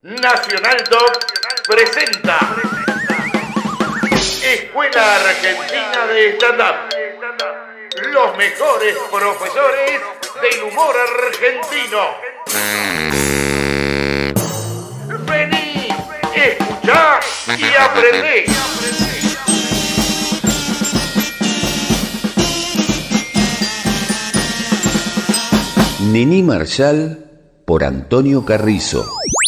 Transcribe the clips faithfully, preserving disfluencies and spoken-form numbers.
Nacional Doc presenta Escuela Argentina de Stand-Up. Los mejores profesores del humor argentino. Vení, escuchá y aprendé. Niní Marshall por Antonio Carrizo.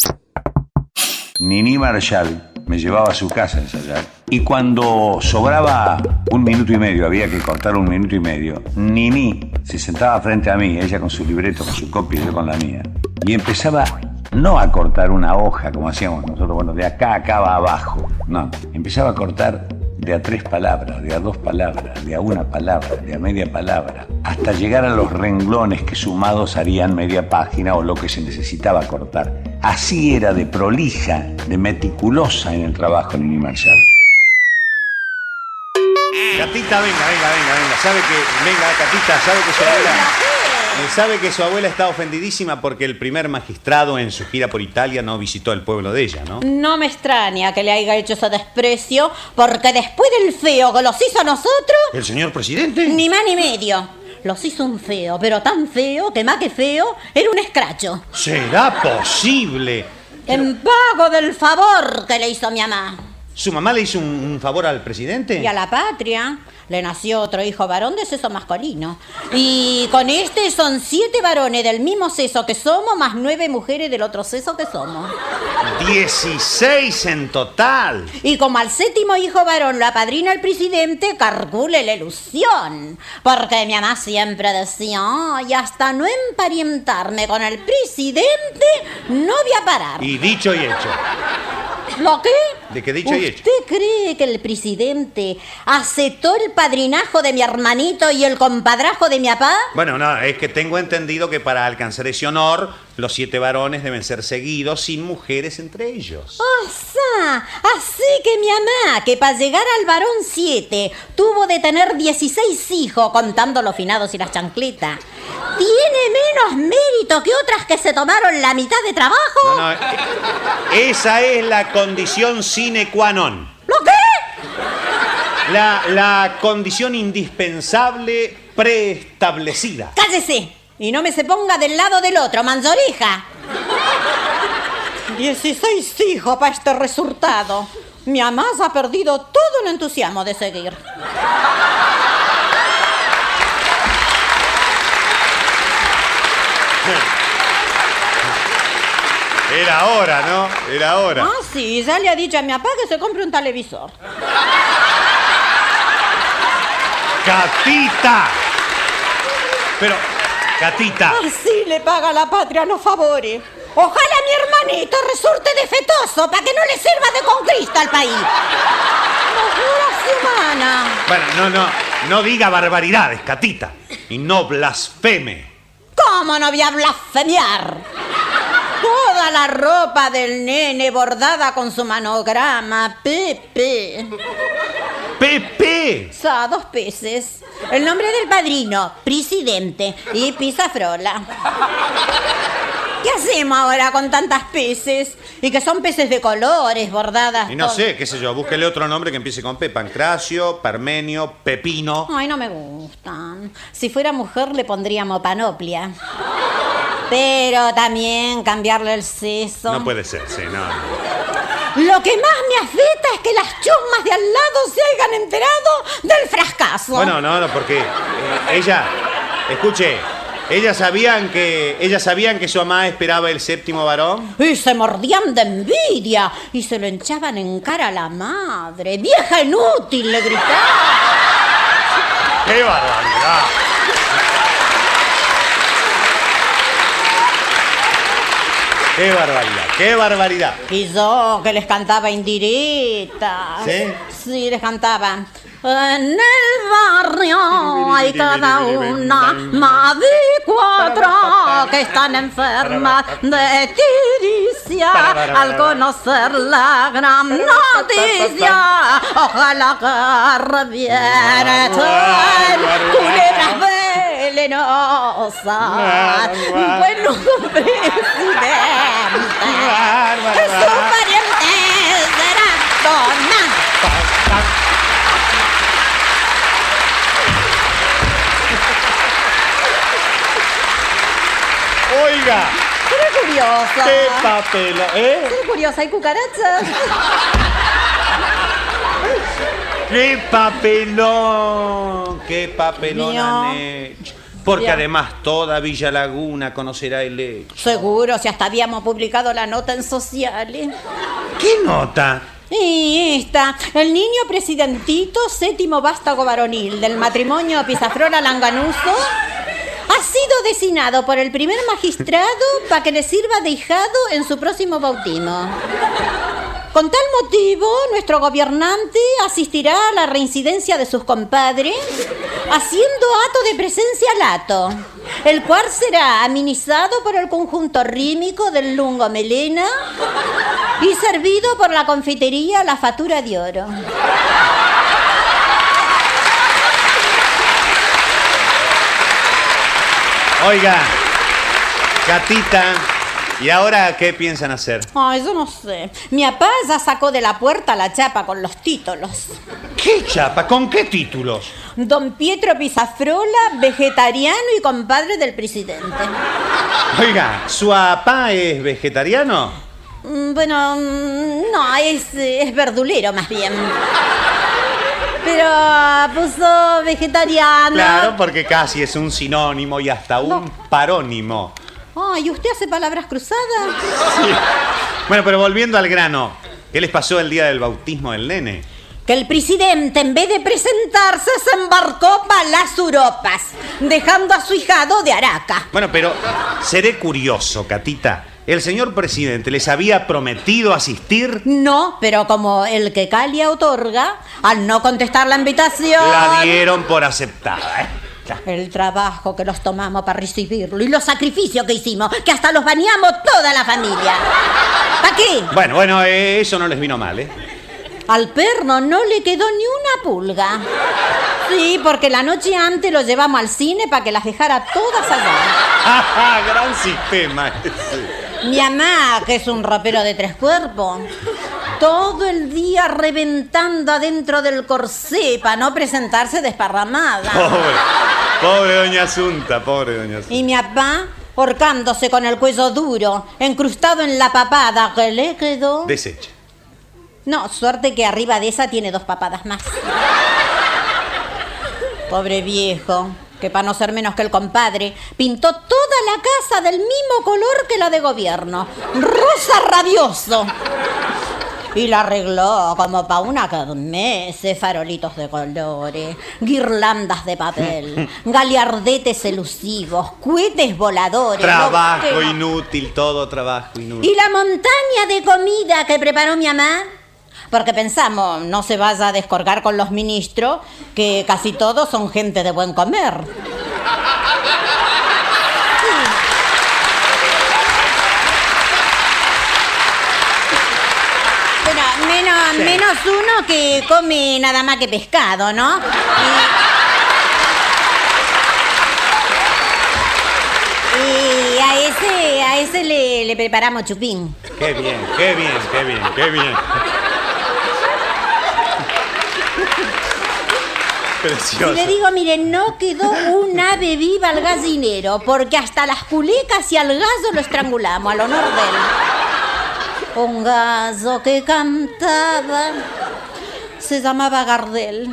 Niní Marshall me llevaba a su casa a ensayar y cuando sobraba un minuto y medio, había que cortar un minuto y medio, Niní se sentaba frente a mí, ella con su libreto, con su copia y yo con la mía, y empezaba no a cortar una hoja como hacíamos nosotros, bueno, de acá a acá va abajo, no, empezaba a cortar de a tres palabras, de a dos palabras, de a una palabra, de a media palabra, hasta llegar a los renglones que sumados harían media página o lo que se necesitaba cortar. Así era de prolija, de meticulosa en el trabajo Niní Marshall. Catita, venga, venga, venga, venga. Sabe que, venga, Catita, sabe que su abuela, sabe que su abuela está ofendidísima porque el primer magistrado en su gira por Italia no visitó el pueblo de ella, ¿no? No me extraña que le haya hecho ese desprecio, porque después del feo que los hizo a nosotros... ¿El señor presidente? Ni más ni medio. Los hizo un feo, pero tan feo que más que feo era un escracho. ¿Será posible? En pago del favor que le hizo a mi mamá. ¿Su mamá le hizo un, un favor al presidente? Y a la patria. Le nació otro hijo varón de sexo masculino. Y con este son siete varones del mismo sexo que somos, más nueve mujeres del otro sexo que somos. Dieciséis en total. Y como al séptimo hijo varón lo apadrina el presidente, calcule la ilusión. Porque mi mamá siempre decía, y hasta no emparentarme con el presidente, no voy a parar. Y dicho y hecho. ¿Lo qué? ¿De qué dicho y hecho? ¿Usted cree que el presidente aceptó el padrinajo de mi hermanito y el compadrajo de mi papá? Bueno, no, es que tengo entendido que para alcanzar ese honor, los siete varones deben ser seguidos sin mujeres entre ellos. ¡Ah, sa! Así que mi mamá, que para llegar al varón siete, tuvo de tener dieciséis hijos, contando los finados y las chancletas, ¿tiene menos mérito que otras que se tomaron la mitad de trabajo? No, no, esa es la condición sine qua non. ¿Lo qué? La, la condición indispensable preestablecida. ¡Cállese! Y no me se ponga del lado del otro, manzoreja. Dieciséis hijos para este resultado. Mi mamá se ha perdido todo el entusiasmo de seguir. Era hora, ¿no? Era hora. Ah, sí, ya le ha dicho a mi papá que se compre un televisor. ¡Catita! Pero, Catita... Así le paga la patria los favores. Ojalá mi hermanito resulte defectuoso para que no le sirva de conquista al país. No humana. Bueno, no, no, no diga barbaridades, Catita. Y no blasfeme. ¿Cómo no voy a blasfemiar? Toda la ropa del nene bordada con su manograma, Pepe. ¡Pepe! Sa, dos peces. El nombre del padrino, presidente, y Pisafrola. ¿Qué hacemos ahora con tantas peces? Y que son peces de colores, bordadas. Y no todo. sé, qué sé yo, búsquele otro nombre que empiece con P. Pancracio, Parmenio, Pepino. Ay, no me gustan. Si fuera mujer le pondríamos Panoplia. Pero también cambiarle el sexo. No puede ser, sí, no. Lo que más me afecta es que las chusmas de al lado se hayan enterado del frascazo. Bueno, no, no, porque eh, ella, escuche, ellas sabían que, ellas sabían que su mamá esperaba el séptimo varón. Y se mordían de envidia y se lo hinchaban en cara a la madre. ¡Vieja inútil!, le gritaban. ¡Qué barbaridad! ¡Qué barbaridad! ¡Qué barbaridad! Y yo, que les cantaba indirectas. ¿Sí? Sí, les cantaba. En el barrio hay cada una más de cuatro que están enfermas de tiricia al conocer la gran noticia. Ojalá que reviertan culebras venenosas. Bueno, presidente, curiosa. ¡Qué papelón! ¿Eh? Soy curiosa, ¿hay cucarachas? ¡Qué papelón! ¡Qué papelón Vio. han hecho! Porque Vio. además toda Villa Laguna conocerá el hecho. Seguro, si hasta habíamos publicado la nota en sociales. ¿Qué nota? Y esta, el niño presidentito séptimo vástago varonil del matrimonio Pizafrola Langanuso ha sido designado por el primer magistrado para que le sirva de hijado en su próximo bautismo. Con tal motivo, nuestro gobernante asistirá a la reincidencia de sus compadres haciendo acto de presencia lato, el cual será amenizado por el conjunto rímico del Lungo Melena y servido por la confitería La Fatura de Oro. Oiga, Catita, ¿y ahora qué piensan hacer? Ay, yo no sé. Mi papá ya sacó de la puerta la chapa con los títulos. ¿Qué chapa? ¿Con qué títulos? Don Pietro Pizafrola, vegetariano y compadre del presidente. Oiga, ¿su papá es vegetariano? Mm, Bueno, mm, no, es, es verdulero más bien. Pero puso vegetariano. Claro, porque casi es un sinónimo y hasta un No. parónimo. Ay, ¿usted hace palabras cruzadas? Sí. Bueno, pero volviendo al grano, ¿qué les pasó el día del bautismo del nene? Que el presidente, en vez de presentarse, se embarcó para las Europas, dejando a su hijado de Araca. Bueno, pero seré curioso, Catita. ¿El señor presidente les había prometido asistir? No, pero como el que Calia otorga, al no contestar la invitación... La dieron por aceptada, ¿eh? Ya. El trabajo que los tomamos para recibirlo y los sacrificios que hicimos, que hasta los bañamos toda la familia. ¿Para qué? Bueno, bueno, eh, eso no les vino mal, ¿eh? Al perro no le quedó ni una pulga. Sí, porque la noche antes lo llevamos al cine para que las dejara todas allá. Gran sistema ese. Mi mamá, que es un ropero de tres cuerpos, todo el día reventando adentro del corsé para no presentarse desparramada. Pobre, pobre doña Asunta, pobre doña Asunta. Y mi papá, horcándose con el cuello duro, encrustado en la papada que le quedó. Desecha. No, suerte que arriba de esa tiene dos papadas más. Pobre viejo, que para no ser menos que el compadre, pintó toda la casa del mismo color que la de gobierno, rosa rabioso. Y la arregló como para una kermesse, farolitos de colores, guirlandas de papel, galiardetes elusivos, cohetes voladores. Trabajo lo que- inútil, todo trabajo inútil. Y la montaña de comida que preparó mi mamá, porque pensamos, no se vaya a descolgar con los ministros, que casi todos son gente de buen comer. Bueno, menos, Sí. menos uno que come nada más que pescado, ¿no? Y, y a ese, a ese le, le preparamos chupín. Qué bien, qué bien, qué bien, qué bien. Si Precioso. le digo, mire, no quedó un ave viva al gallinero, porque hasta las culecas y al gallo lo estrangulamos, al honor de él. Un gallo que cantaba, se llamaba Gardel.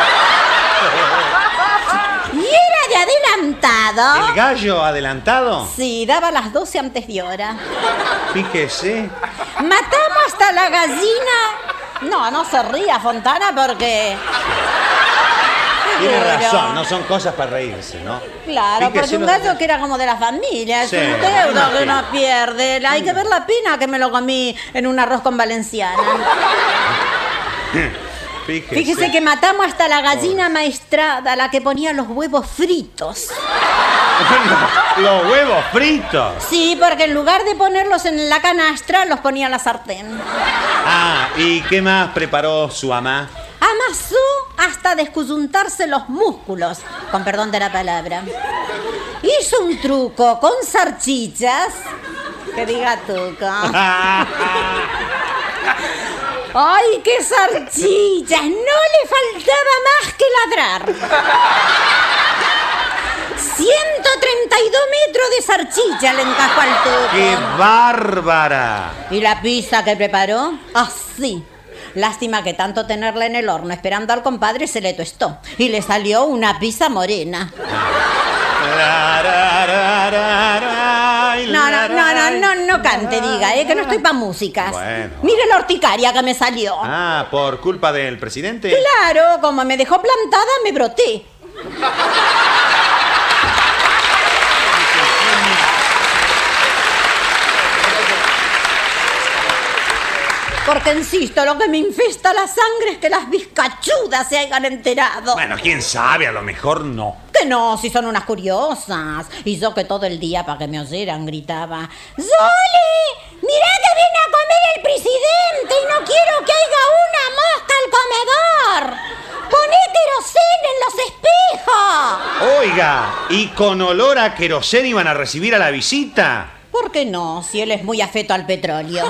Y era de adelantado. ¿El gallo adelantado? Sí, daba las doce antes de hora. Fíjese. Matamos hasta la gallina. No, no se ría, Fontana, porque... Tiene Pero- razón, no son cosas para reírse, ¿no? Claro, Fíjese porque un lo gallo que- que era como de la familia, es Sí, un una deudo que pena. no pierde. Hay que ver la pena que me lo comí en un arroz con valenciana. Fíjese. Fíjese que matamos hasta la gallina maestrada, la que ponía los huevos fritos. Los huevos fritos. Sí, porque en lugar de ponerlos en la canastra, los ponía en la sartén. Ah, ¿y qué más preparó su mamá? Amasó hasta descoyuntarse los músculos, con perdón de la palabra. Hizo un truco con salchichas. Que diga truco. ¡Ay, qué salchichas! No le faltaba más que ladrar. ciento treinta y dos metros de salchicha le encajó al tubo. ¡Qué bárbara! ¿Y la pizza que preparó? Así. Lástima que tanto tenerla en el horno esperando al compadre se le tostó. Y le salió una pizza morena. No, no, no, no, no, no cante, diga, eh, que no estoy pa' músicas. Bueno. Mire la horticaria que me salió. Ah, ¿por culpa del presidente? Claro, como me dejó plantada, me broté. Porque insisto, lo que me infesta la sangre es que las bizcachudas se hayan enterado. Bueno, quién sabe, a lo mejor no. Que no, si son unas curiosas. Y yo que todo el día, para que me oyeran, gritaba: ¡Zoli! ¡Mirá que viene a comer el presidente y no quiero que haya una mosca al comedor! ¡Poné queroseno en los espejos! Oiga, ¿y con olor a queroseno iban a recibir a la visita? ¿Por qué no? Si él es muy afeto al petróleo.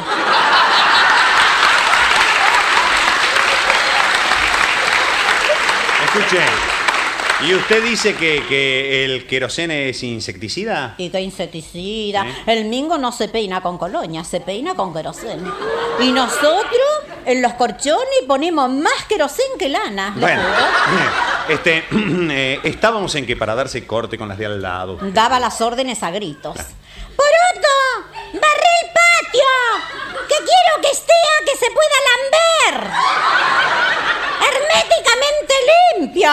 Escuche, ¿y usted dice que, que el queroseno es insecticida? ¿Y qué insecticida? ¿Eh? El mingo no se peina con colonia, se peina con queroseno. Y nosotros en los corchones ponemos más queroseno que lana. ¿le Bueno, juro? este, eh, estábamos en que para darse corte con las de al lado. Daba las órdenes a gritos. ¡Poroto! ¡Barré el patio! ¡Que quiero que esté a que se pueda lamber! ¡Herméticamente limpio!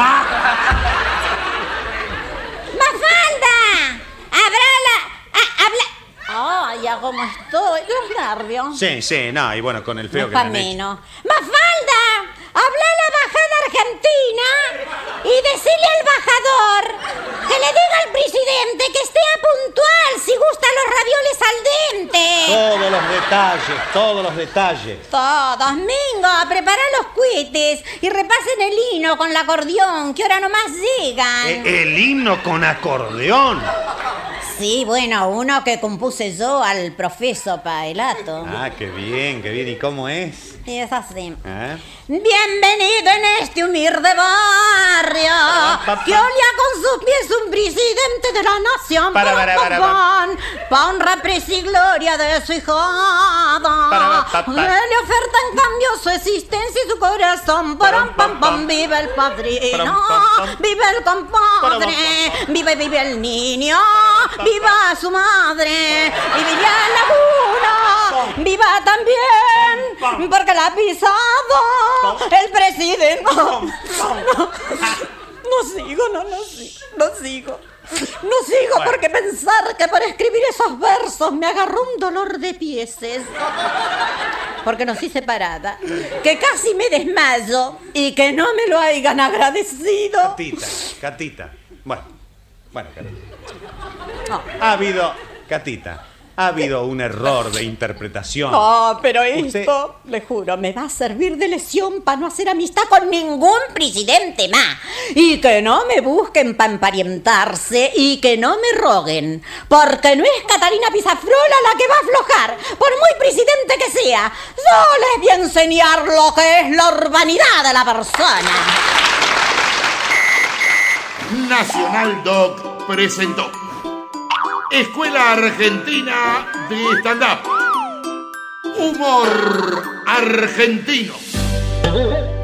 ¡Mafalda! ¡Habrá la... Ah, habla... ¡Ay, ya cómo estoy! Los nervios. Sí, sí, no, y bueno, con el feo No que es me pa' han hecho. menos. ¡Mafalda! Habla a la embajada argentina y decirle al embajador que le diga al presidente que esté a puntual si gustan los ravioles al dente. Todos los detalles, todos los detalles. Todos, Mingo, prepara los cohetes y repasen el himno con el acordeón, que ahora nomás llegan. Eh, el himno con acordeón. Sí, bueno, uno que compuse yo al profesor Paelato. Ah, qué bien, qué bien. ¿Y cómo es? Y es así. ¿Eh? Bienvenido en este humilde barrio que olía con sus pies un presidente de la nación. Para, para, para, para. Pa' honra, precio y gloria de su hijada. Para, para, para. Le oferta en cambio su existencia y su corazón. Param, pam, pam, vive el padrino, Param, pam, pam. vive el compadre, vive, vive el niño, viva su madre y vive la laguna, viva también, porque la ha pisado el presidente. No, no, no sigo, no, no sigo, no sigo. No sigo Bueno. porque pensar que para escribir esos versos me agarró un dolor de pieses. Porque nos hice parada, que casi me desmayo y que no me lo hayan agradecido. Catita, Catita. Bueno, bueno, Catita. No. Ha habido, Catita, ha habido un error de interpretación. No, pero Usted- esto, le juro, me va a servir de lesión para no hacer amistad con ningún presidente más. Y que no me busquen para emparientarse y que no me roguen. Porque no es Catalina Pizafrola la que va a aflojar, por muy presidente que sea. Yo les voy a enseñar lo que es la urbanidad de la persona. Nacional Doc presentó Escuela Argentina de Stand-Up. Humor argentino.